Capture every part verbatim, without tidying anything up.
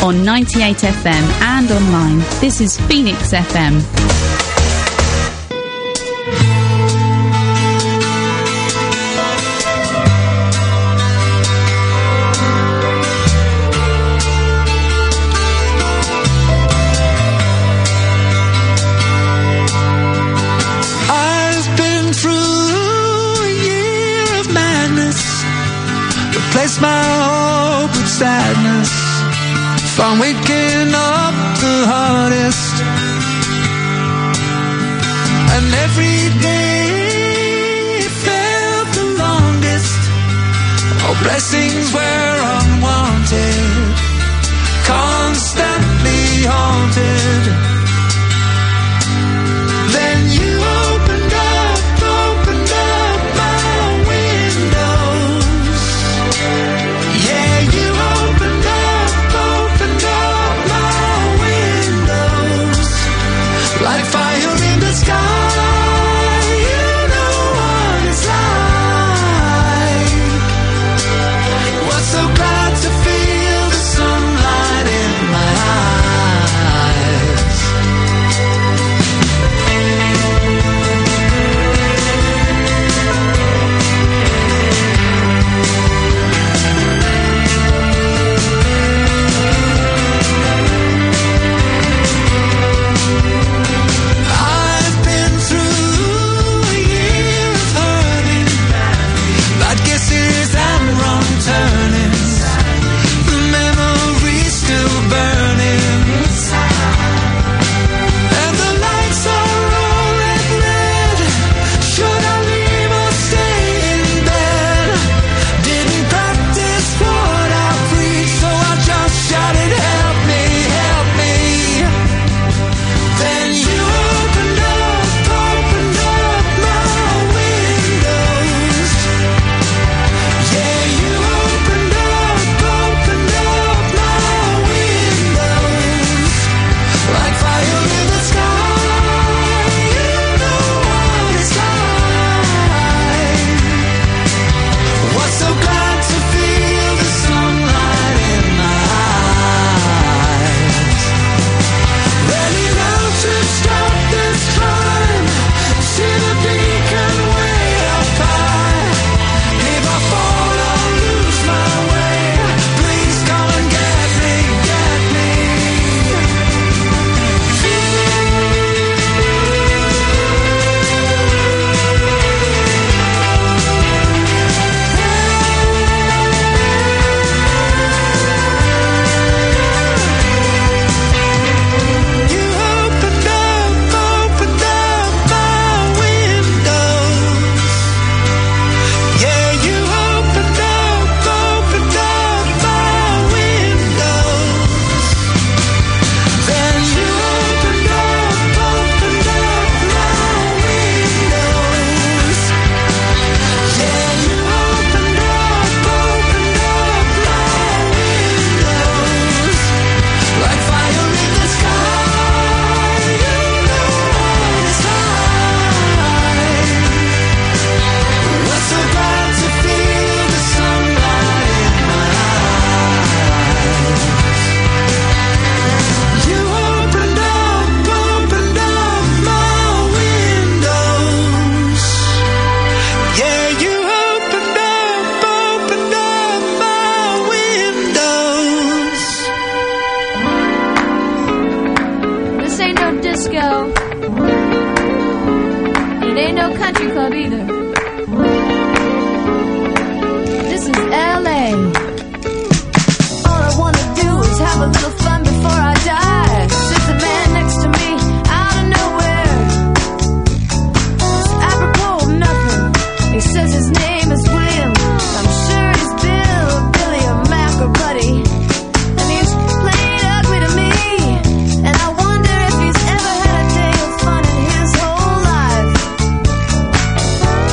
on ninety-eight F M and online. This is Phoenix F M. Replace my hope with sadness. If I'm waking up the hardest, and every day felt the longest. All blessings were unwanted, constantly haunted. Then you opened up, opened up my windows. Yeah, you opened up, opened up my windows. Like fire in the sky, you know what it's like. Was so glad to feel the sunlight in my eyes. I've been through a year of hurting, bad guesses and wrong turnings. The memories still burning, and the lights are all red, red. Should I leave or stay in bed? Didn't practice what I preach, so I just shouted, help me, help me. Then you opened up, opened up my windows. Yeah, you opened up, opened up my windows. Like fire in the sky, you know what it's like. Was so glad to feel the sunlight in my eyes. Ready now to stop this climb. See the beacon way up high. If I fall or lose my way, please come and get me, get me. You opened up, opened up my windows. Yeah, you opened up, opened up my windows. Then you opened up, opened up my windows. Yeah, you opened up, opened up my windows. Like fire in the sky, you know what it's like. Was so glad to feel the sunlight in my eyes. You opened up, opened up my windows. Yeah, you opened up, opened up my windows. This ain't no disco. It ain't no country club either. This is L A. All I wanna do is have a little fun before I die. Sits a man next to me out of nowhere. It's apropos of nothing. He says his name is William. I'm sure he's Bill or Billy or Mac or Buddy. And he's played ugly to me. And I wonder if he's ever had a day of fun in his whole life.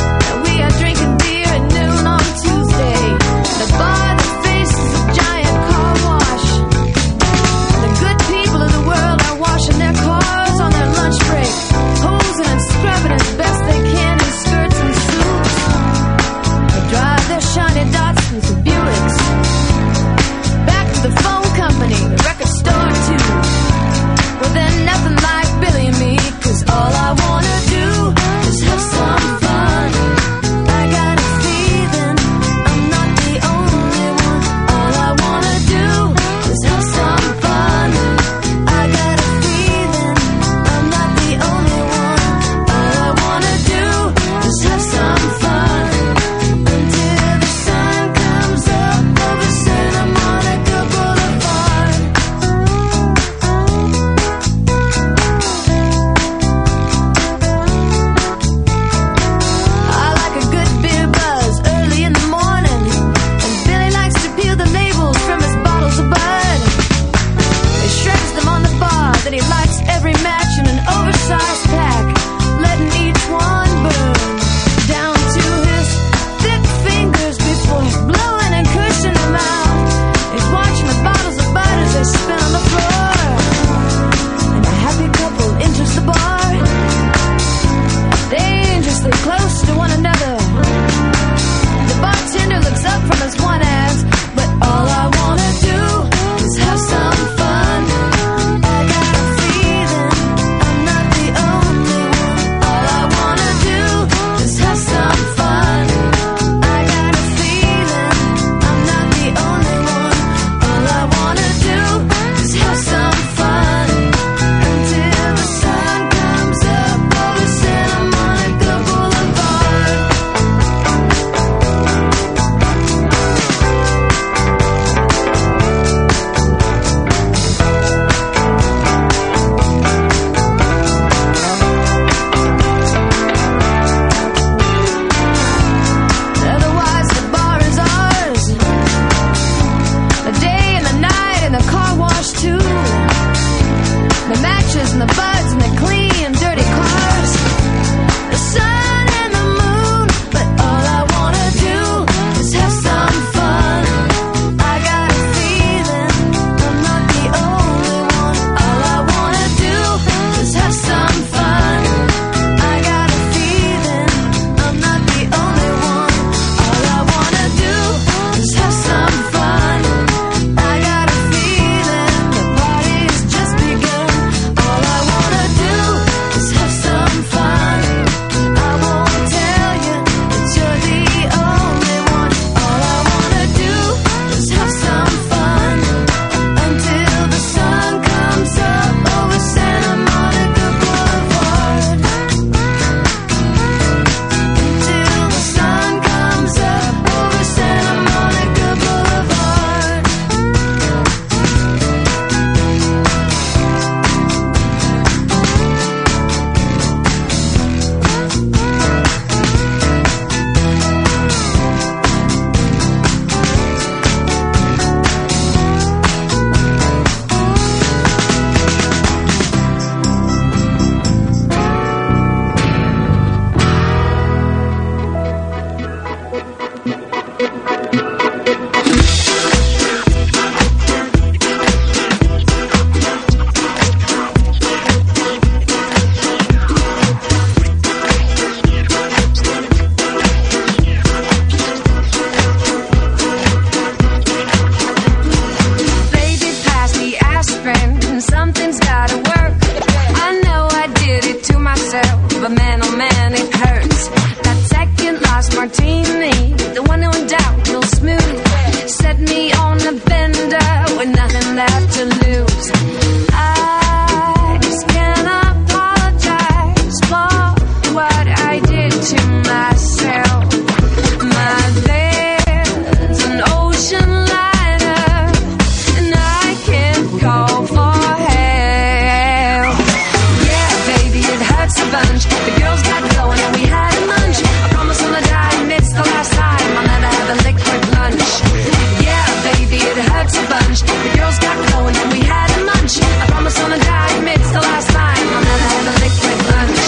left to lose. I just can't apologize for what I did to myself. My bed's an ocean liner, and I can't call for help. Yeah, baby, it hurts a bunch. The girls got going and we had a munch. I promise on the dime, it's the last time I'll never have a liquid lunch. Yeah, baby, it hurts a bunch. The girls got going and we had a munch. I promise on the dime, it's the last time I'll never have a liquid lunch.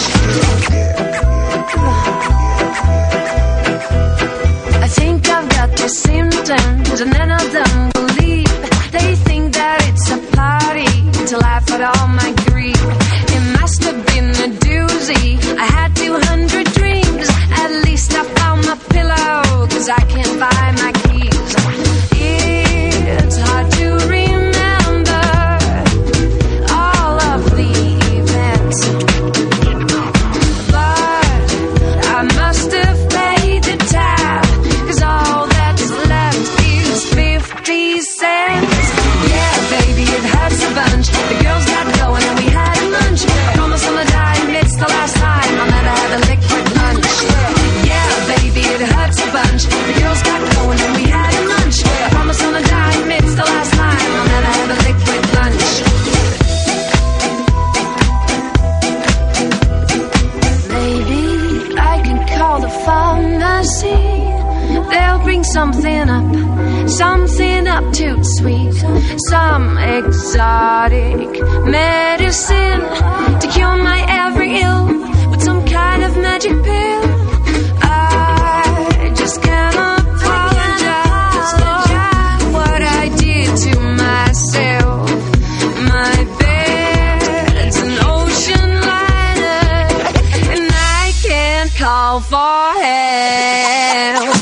I think I've got the symptoms and none of them believe. They think that it's a party to laugh at all my grief. It must have been a doozy. I had two hundred dreams. At least I found my pillow, cause I can't find my keys. It's hard to remember all of the events, but I must have paid the tab, cause all that's left is fifty cents. Yeah, baby, it hurts a bunch. The girls got going and we had a lunch. I promise on the dime, it's the last time I'll never have a liquid lunch. Yeah, baby, it hurts a bunch. The girls got going and we had a lunch. I promise on the dime, it's the last time I'll never have a liquid lunch. Maybe I can call the pharmacy. They'll bring something up, something up too sweet, some exotic medicine to cure my every ill with some kind of magic pill. I just can't apologize for what I did to myself. My bed's an ocean liner, and I can't call for help.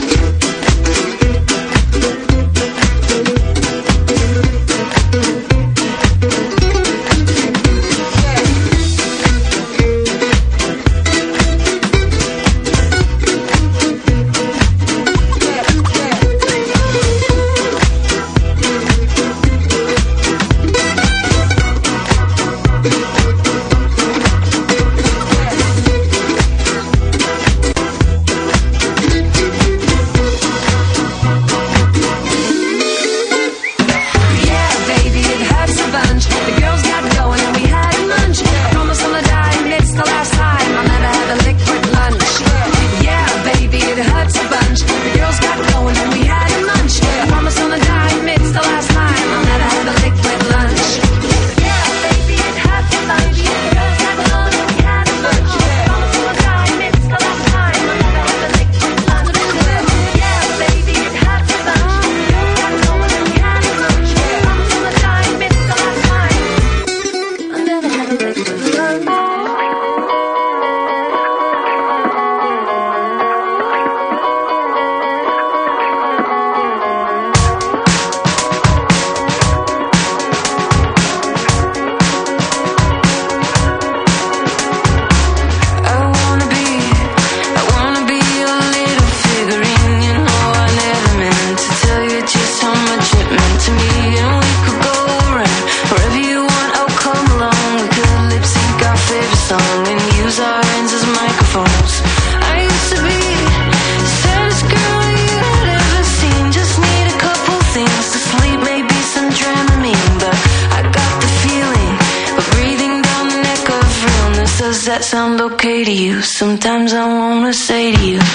That sound okay to you? Sometimes I wanna say to you,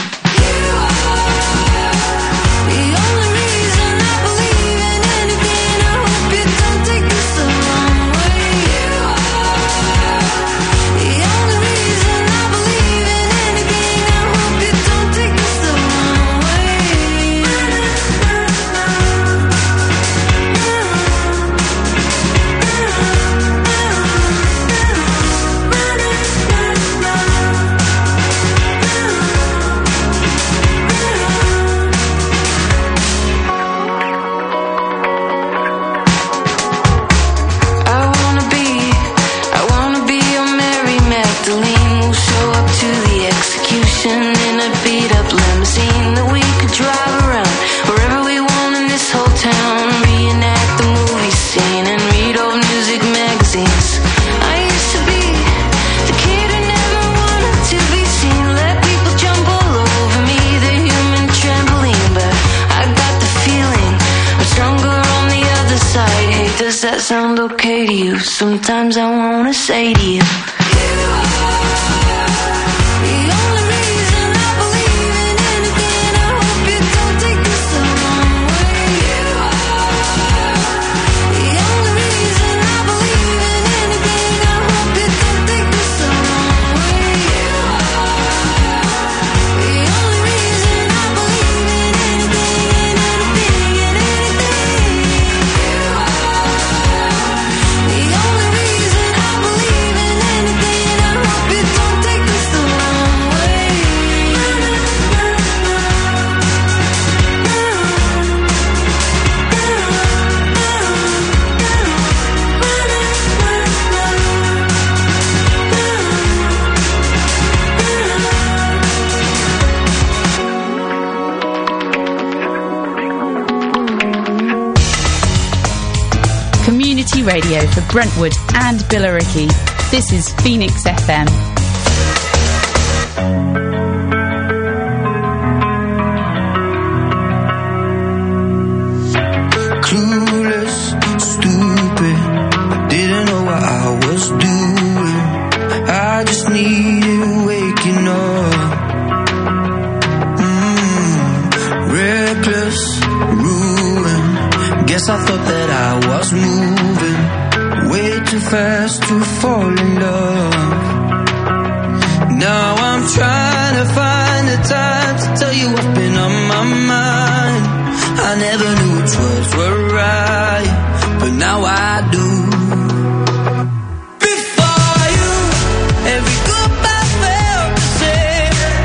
Does that sound okay to you? Sometimes I wanna say to you, you are the only reason I believe in anything. I hope you don't take this the wrong way. You are the only reason I believe in anything. I hope you don't take this the wrong way. You are the only reason I believe in anything, in anything, in anything. You are the only reason I believe in anything. I hope you don't take this the wrong way. Community radio for Brentwood and Billericay. This is Phoenix F M. Clueless, stupid, I didn't know what I was doing. I just needed waking up. Mm, reckless, ruined. Guess I thought that I was moving way too fast to fall in love. Now I'm trying to find the time to tell you what's been on my mind. I never knew which words were right, but now I do. Before you, every goodbye felt the same.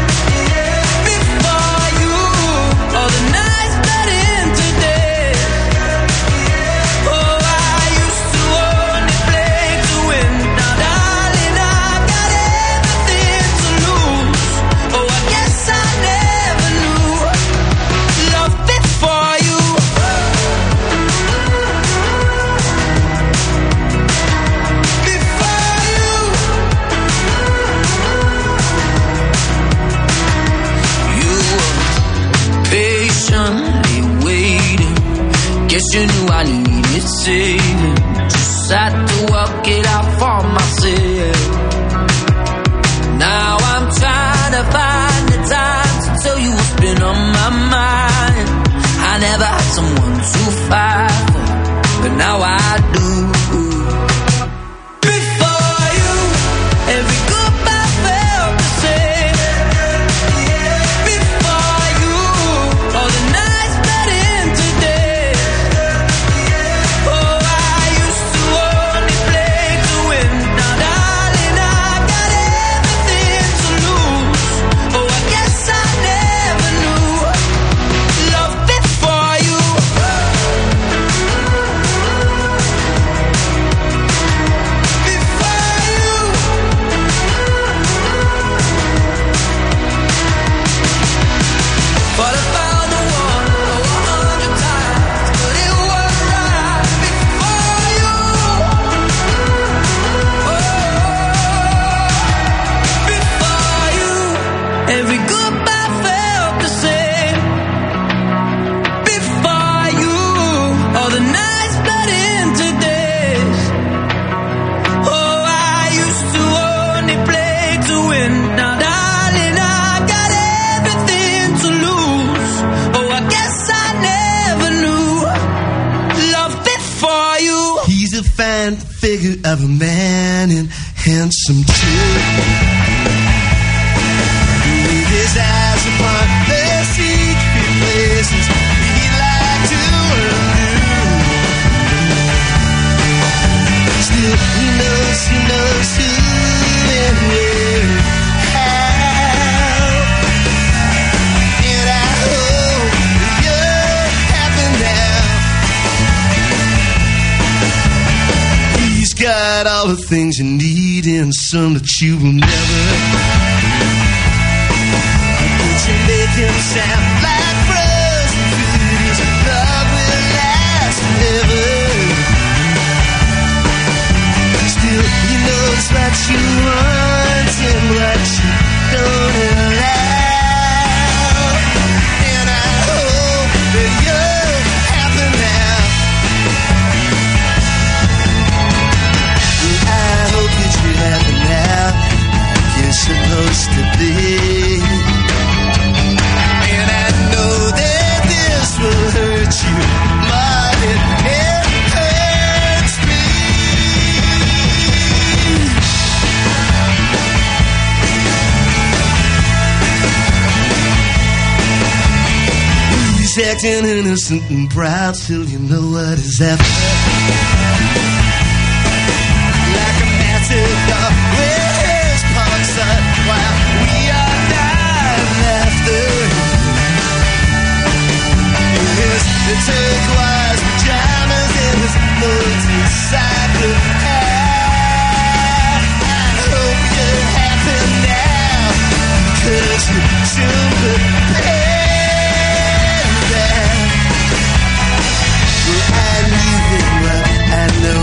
Before you, all the nights bled into days. Oh, I used to only play to win. Now, darling, I got everything to lose. Oh, I guess I never knew love before you. Before you, you were patiently waiting. Guess you knew I needed saving. Just had to work it out for myself. Now I'm trying to find the time to tell you what's been on my mind. I never had someone to fight for, but now I do. Before you, every goodbye felt the same. Before you, all the nights bled into days. Oh, I used to only play to win. Now, darling, I got everything to lose. Oh, I guess I never knew love before you. Before you, but I found the one oh, a hundred times, but it was right before you. Oh, before you, every goodbye felt the same. Before you, all the nights bled into days. Oh, I used to only play to win. Now, darling, I got everything to lose. Oh, I guess I never knew love before you. He's a fine figure of a man and handsome too. With his eyes upon the secret places he'd like to undo. Still, he knows, he knows who and where, how. And I hope that you're happy now. He's got all the things you need and some that you will never. But you make him sound like frozen food. His love will last forever. Still, he knows what you want and what you don't allow. And I hope that you're happy now. acting innocent and proud, still you know what is after. Like a matador with his punks up while we are dying laughter. His the turquoise pajamas and his motorcycle hat. I hope you're happy now, 'cause you soon put pain there. Well, I knew him well, I know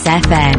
Kiss F M.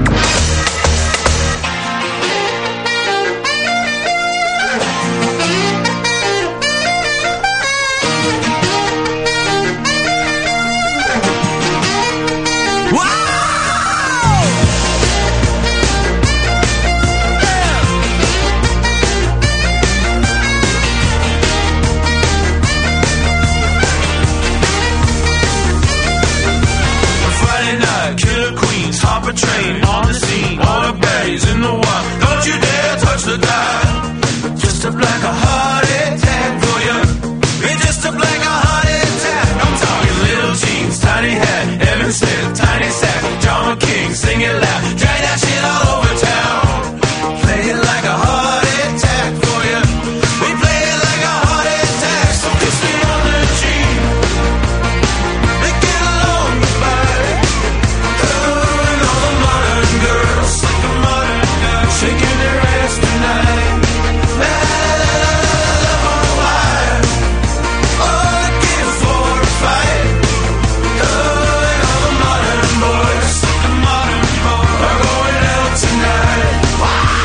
Train on the scene, all the baddies in the wild. Don't you dare touch the dial. Just up like a heart attack for you. It's just up like a heart attack. I'm talking little jeans, tiny hat, Evan Smith, tiny sack, John King, sing it loud, drag that shit all over town. Play it like a heart attack for you. We play it like a heart attack. So kiss me on the cheek and get along goodbye. Girls, like a modern girl, shaking their ass tonight. La la la la, love on fire. All looking for a fight. Oh, and all the modern boys, like the modern boys, are going out tonight. Wow.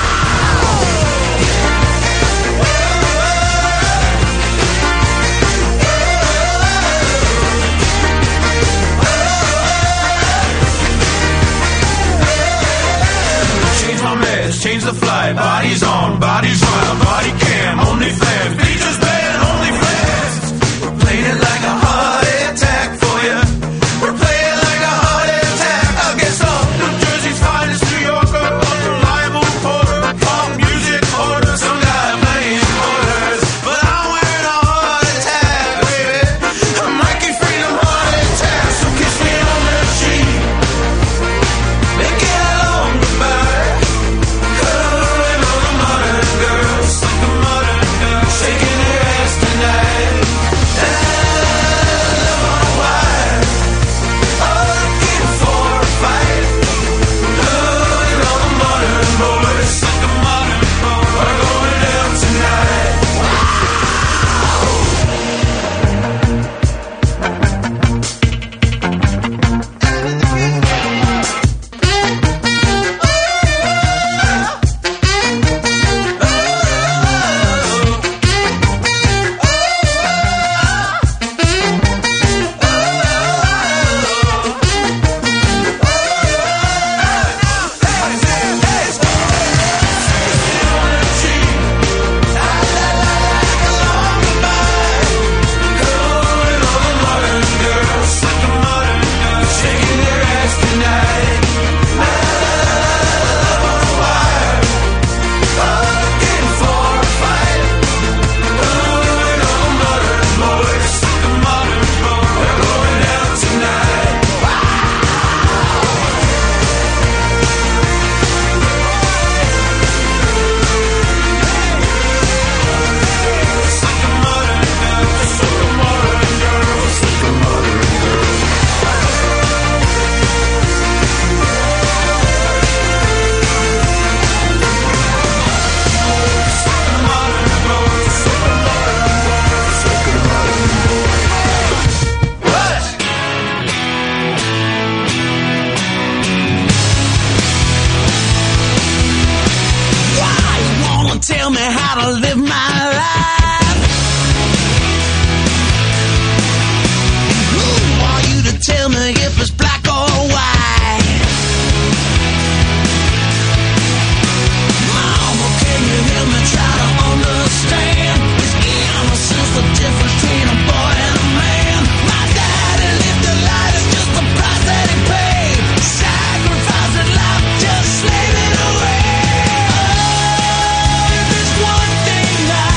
Change my mess, change the flight. Bodies on, bodies wild, body cam, only fans, features band, only fans. We're playing it like a heart attack for you. We're playing like a heart attack. I guess I'm New Jersey's finest New Yorker, unreliable reporter, pop music order, some guy playing quarters. But I'm wearing a heart attack, baby. I'm Nike Freedom heart attack. So kiss me on the cheek and get along goodbye. Shaking their ass tonight. Love on wire. All looking for a fight. Oh, and all the modern boys, like a modern boy, are going out tonight. Tell me how to live my life. Who are you to tell me if it's black or white? Mama, can you hear me try to understand? Is innocence the difference between a boy and a man? My daddy lived a life, it's just the price that he paid. Sacrificing life, just slave it away. One thing I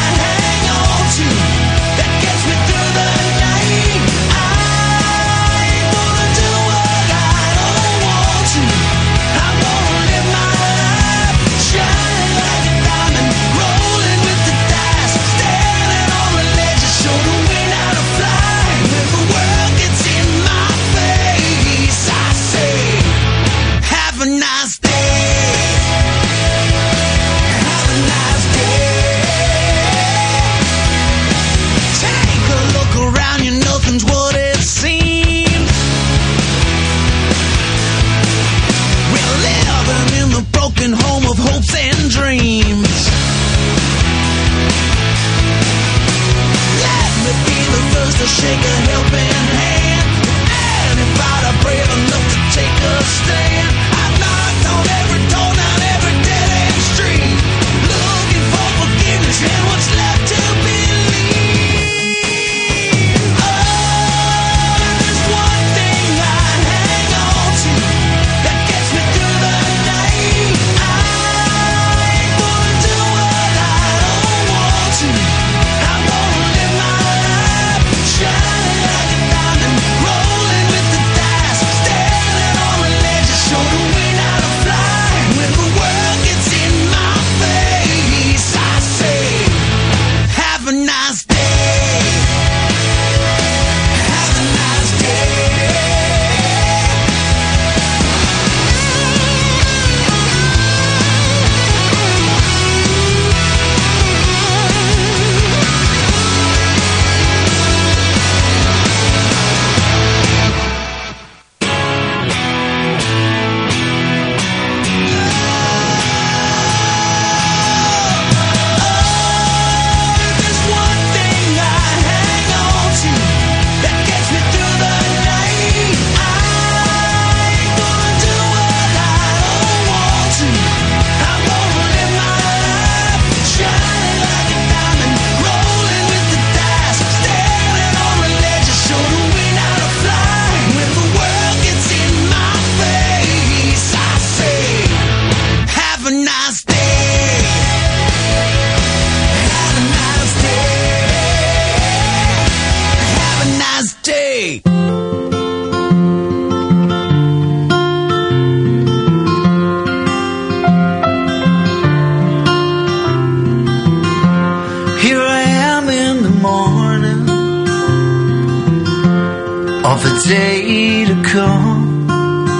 of a day to come.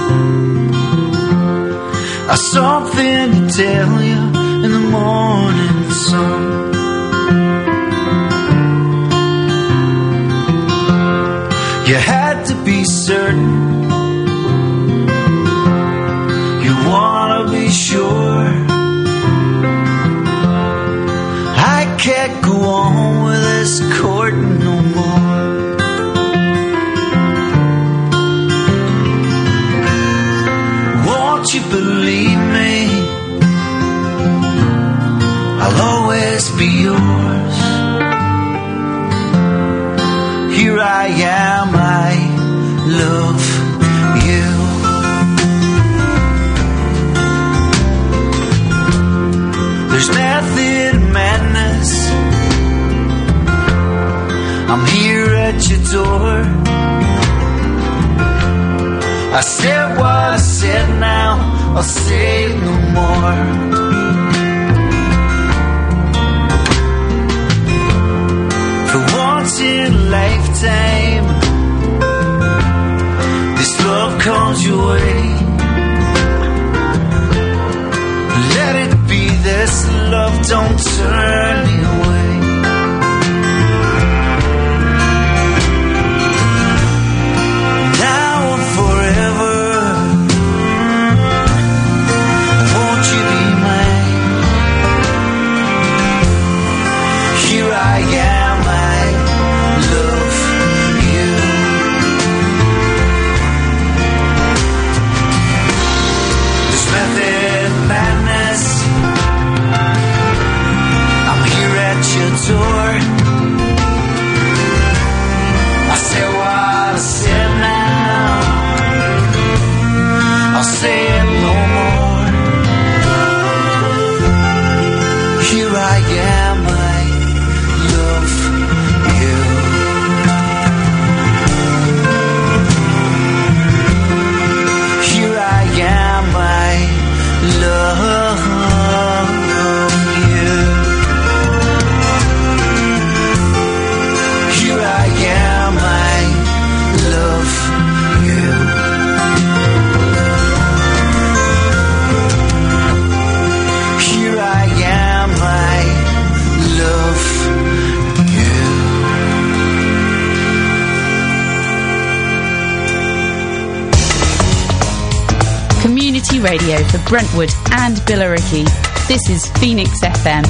I've something to tell you in the morning sun. You had to be certain, you wanna be sure. I can't go on with this courting no more. Won't you believe me? I'll always be yours. Here I am, I love you. There's method in madness. I'm here at your door. I said what I said, now I'll say no more. For once in a lifetime, this love comes your way. Let it be this love, don't turn me away. Now and forever, won't you be mine? Here I am, I love you. This method madness, I'm here at your door. I said what I said, now I'll say it no more. Here I am, I love you. Here I am, I love you. Here I am, I love you. Here I am, I love you. Community radio for Brentwood and Billericay. This is Phoenix F M.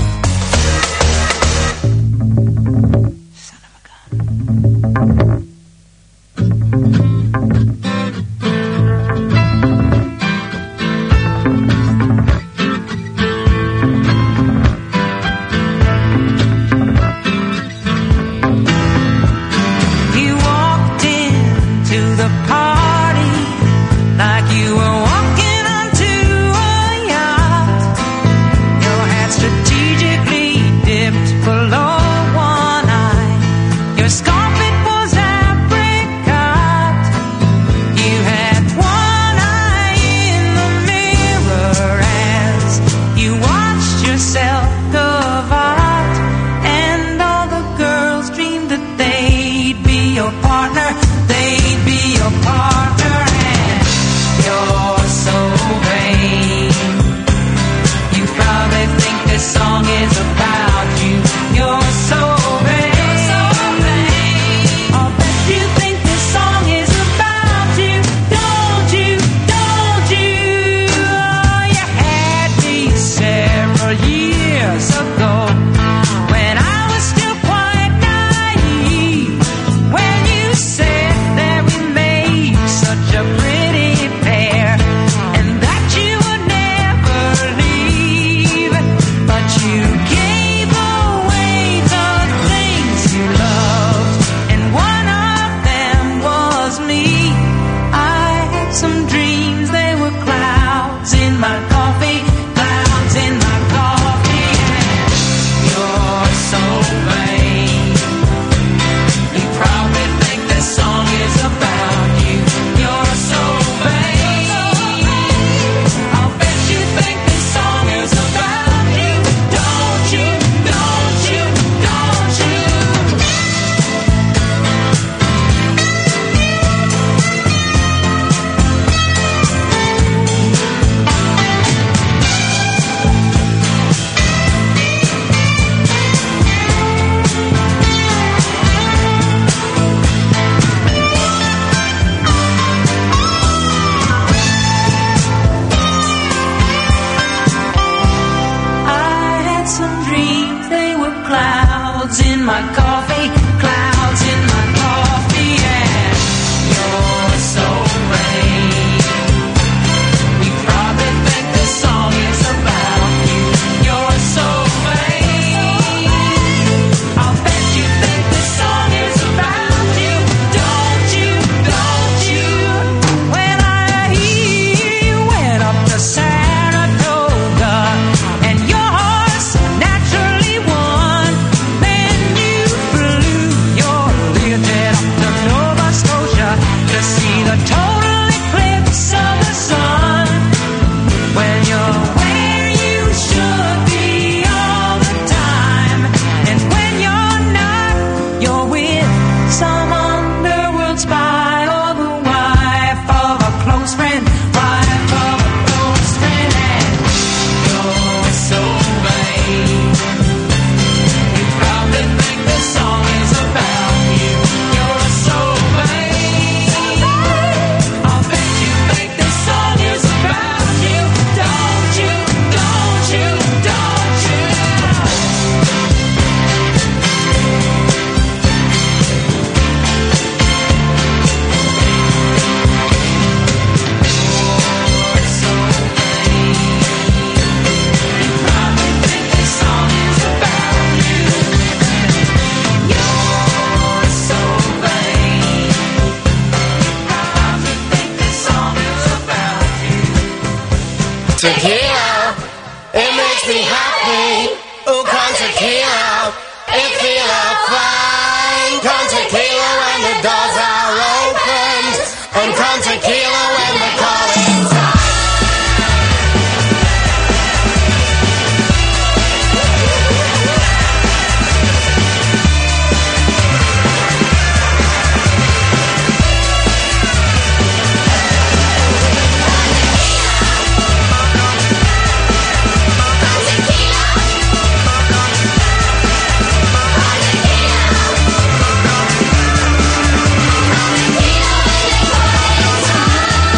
You walked into the party like you were walking onto a yacht. Your hat strategically dipped below one eye. Your scarf, it was apricot. You had one eye in the mirror as you watched yourself carve out. And all the girls dreamed that they'd be your partner. They'd be your partner, and your a total eclipse of the sun. When you're where you should be all the time, and when you're not, you're with some underworld spy or the wife of a close friend, wife of a close friend, and you're so vain. You probably think this song is about you. You're so vain. I'll bet you think this song is about you. Don't you, don't you, don't you? You're so vain. You probably think this song is about you. You're so vain. You probably think this song is about you. Tequila, it makes me happy. Oh, come tequila, it feel fine. Come tequila when the doors are opened, and come tequila when the calling time. Tequila,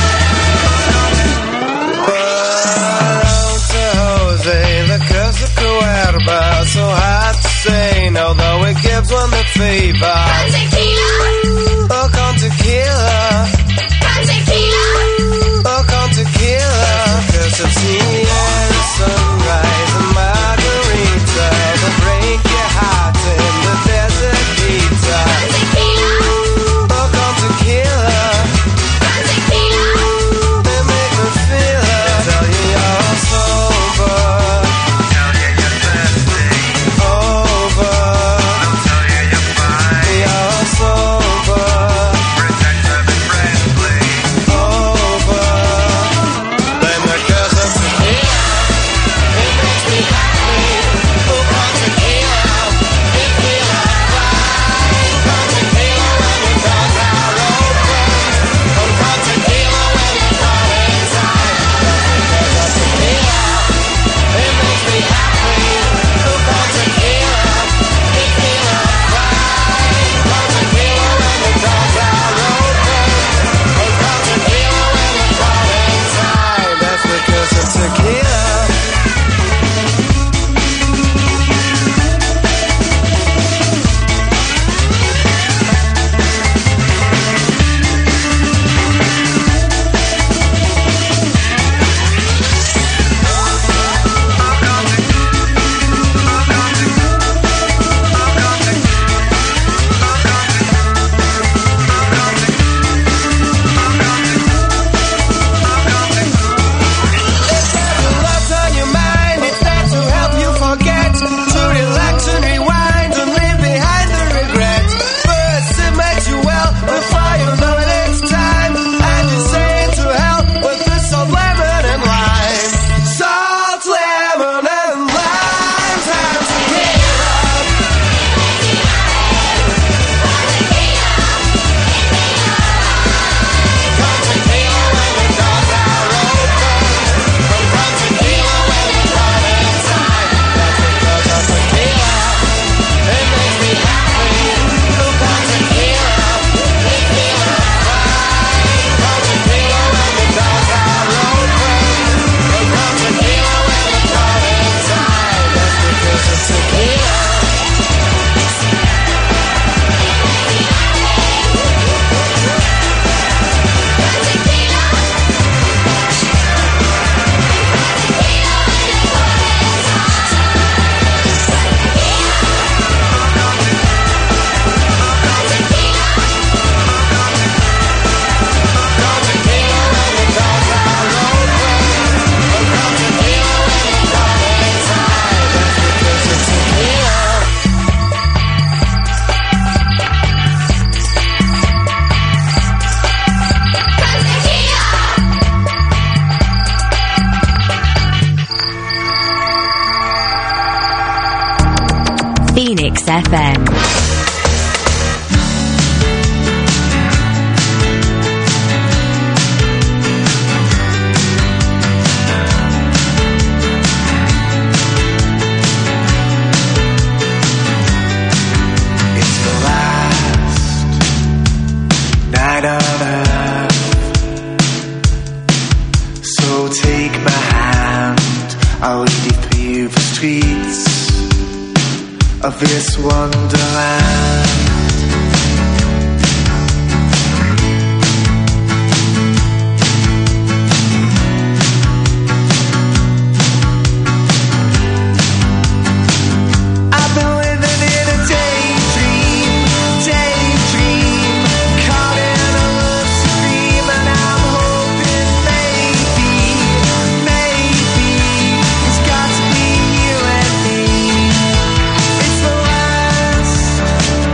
F M. Night on earth, so take my hand, I'll lead you through the streets of this wonderland. I've been living in a daydream, daydream, caught in a lucid dream, and I'm hoping maybe, maybe it's got to be you and me. It's the last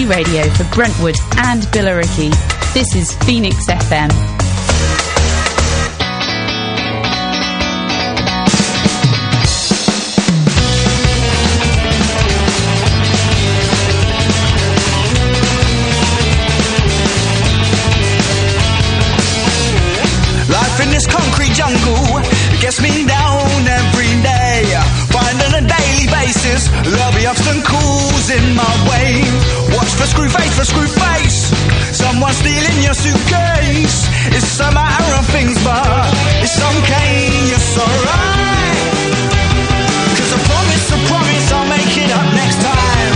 community radio for Brentwood and Billericay. This is Phoenix F M. Life in this concrete jungle, it gets me down every day. Find on a daily basis, there'll be obstacles in my way. Watch for screw face, for screw face. Someone stealing your suitcase. It's a matter of things, but it's okay, it's alright. Cause I promise, I promise I'll make it up next time.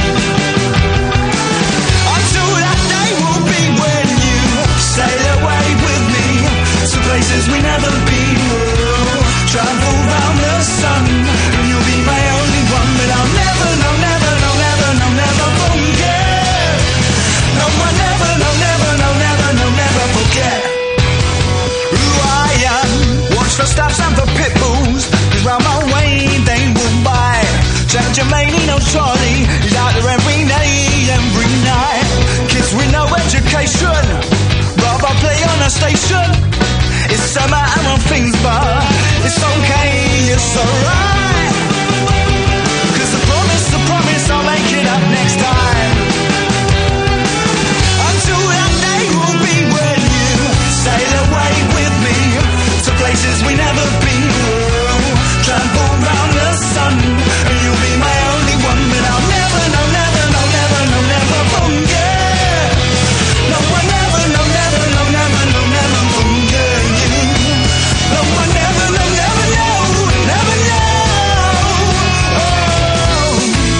Until that day will be when you sail away with me to places we never been. We'll travel round the sun, and you'll be my only one. But I'll never, no, never, no, never, no, never forget. No, I never, no, never, no, never, no, never forget who I am. Watch for stops and for pit bulls, 'cause round my way they will buy. Jack Jermaine knows Charlie, he's out there every day, every night. Kids with no education, rather play on a station. It's a matter of things, but it's okay, it's alright. Cause I promise, I promise I'll make it up next time. Until that day will be when you sail away with me to places we never been. We'll travel round the sun, and you'll be my only one. But I'll never, no, never, no, never, no, never forget. No, I never, no, never, no, never, no, never forget you. No, I never, no, never know, never know. Oh.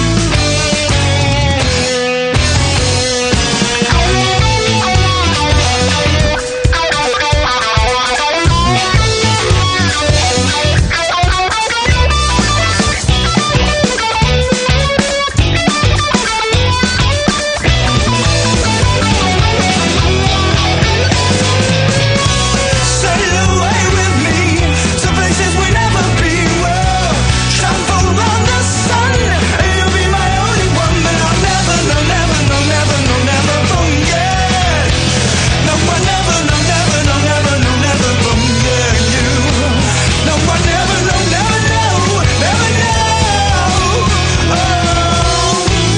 Sail away with me to places we never been. We'll travel round the sun, and you'll be my only one. But I'll never, no, never, no, never, no, never forget. No, I never, no, never, no, never, no, never forget you. No, I never, no, never know, never know. Oh.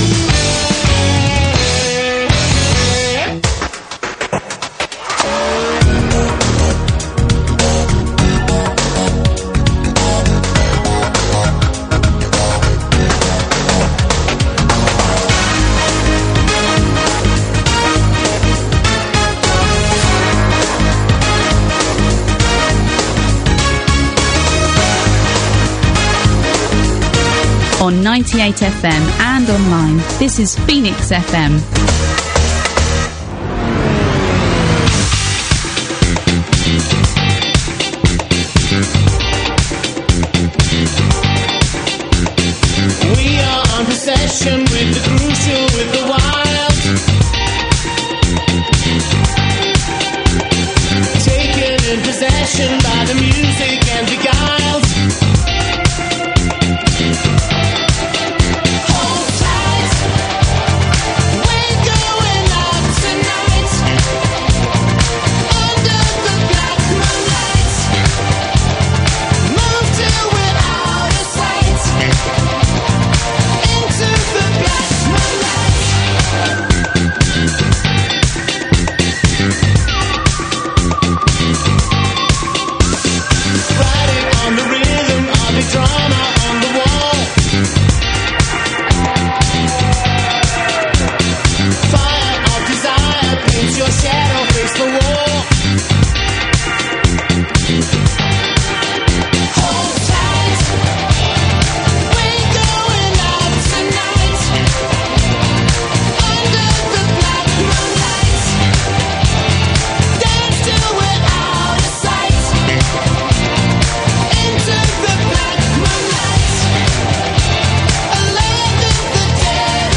On ninety-eight F M and online, this is Phoenix F M. We are on possession with the crew.